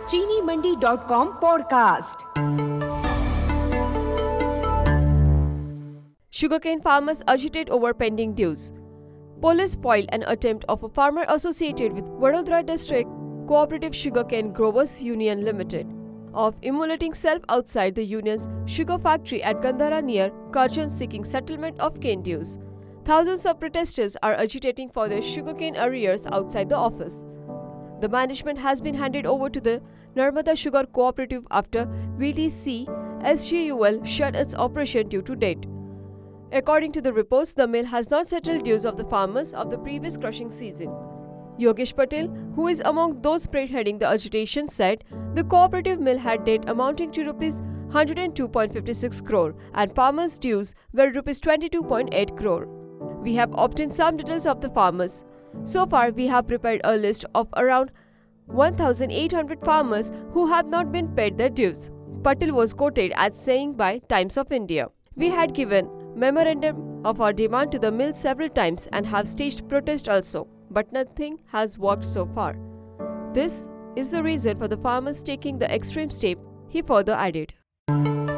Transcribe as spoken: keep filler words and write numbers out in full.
चीनी Mandi dot com podcast. Sugarcane farmers agitate over pending dues. Police foiled an attempt of a farmer associated with Vadodara District Cooperative Sugarcane Growers Union Limited of immolating self outside the union's sugar factory at Gandhara near Karjan seeking settlement of cane dues. Thousands of protesters are agitating for their sugarcane arrears outside the office. The management has been handed over to the Narmada Sugar Cooperative after V D C S G U L shut its operation due to date. According to the reports, the mill has not settled dues of the farmers of the previous crushing season. Yogesh Patel, who is among those spearheading the agitation, said the cooperative mill had debt amounting to rupees one hundred two point five six crore and farmers' dues were rupees twenty-two point eight crore. We have obtained some details of the farmers. So far, we have prepared a list of around one thousand eight hundred farmers who have not been paid their dues. Patel was quoted as saying by Times of India, "We had given memorandum of our demand to the mill several times and have staged protest also, but nothing has worked so far. This is the reason for the farmers taking the extreme step," he further added.